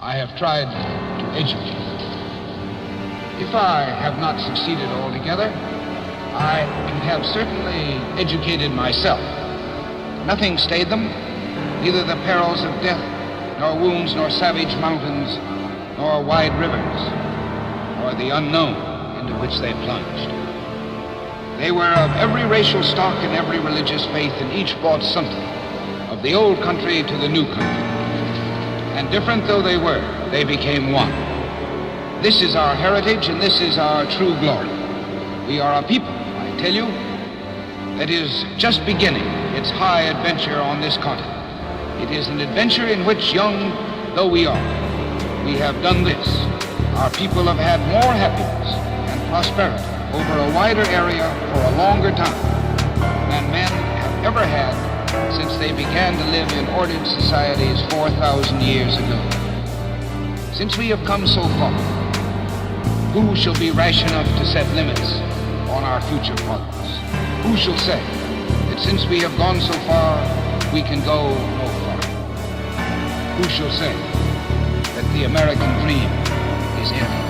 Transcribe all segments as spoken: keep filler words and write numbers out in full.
I have tried to educate. If I have not succeeded altogether, I have certainly educated myself. Nothing stayed them, neither the perils of death, nor wounds, nor savage mountains, nor wide rivers, nor the unknown into which they plunged. They were of every racial stock and every religious faith, and each brought something of the old country to the new country. And different though they were, they became one. This is our heritage, and this is our true glory. We are a people, I tell you, that is just beginning its high adventure on this continent. It is an adventure in which, young though we are, we have done this. Our people have had more happiness and prosperity over a wider area for a longer time than men have ever had since they began to live in ordered societies four thousand years ago. Since we have come so far, who shall be rash enough to set limits on our future progress? Who shall say that since we have gone so far, we can go no farther? Who shall say that the American dream is ended?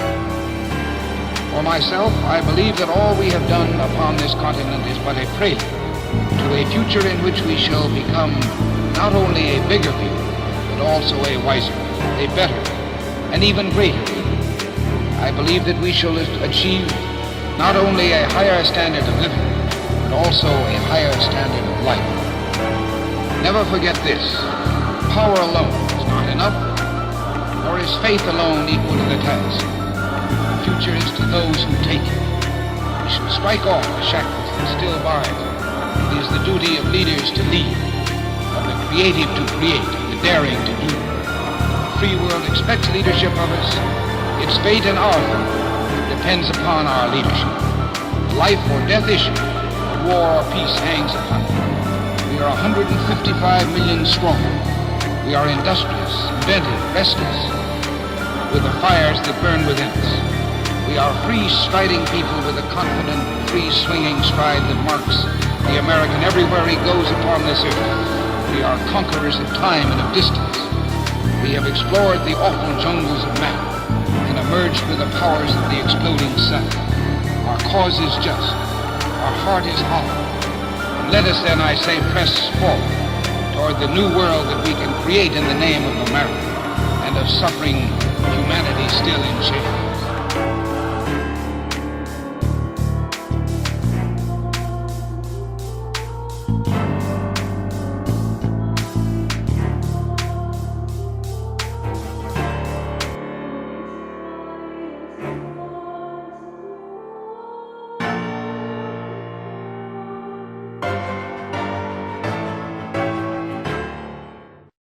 For myself, I believe that all we have done upon this continent is but a prelude to a future in which we shall become not only a bigger people, but also a wiser, a better, and even greater people. I believe that we shall achieve not only a higher standard of living, but also a higher standard of life. Never forget this: power alone is not enough, nor is faith alone equal to the task. The future is to those who take it. We should strike off the shackles that still bind. It is the duty of leaders to lead, of the creative to create, of the daring to do. The free world expects leadership of us. Its fate and our fate depends upon our leadership. The life or death issue, of war or peace, hangs upon it. We are one hundred fifty-five million strong. We are industrious, inventive, restless, with the fires that burn within us. We are free-striding people with a confident, free-swinging stride that marks the American everywhere he goes upon this earth. We are conquerors of time and of distance. We have explored the awful jungles of matter and emerged with the powers of the exploding sun. Our cause is just. Our heart is hollow. And let us then, I say, press forward toward the new world that we can create in the name of America and of suffering humanity still in chains. Thank you.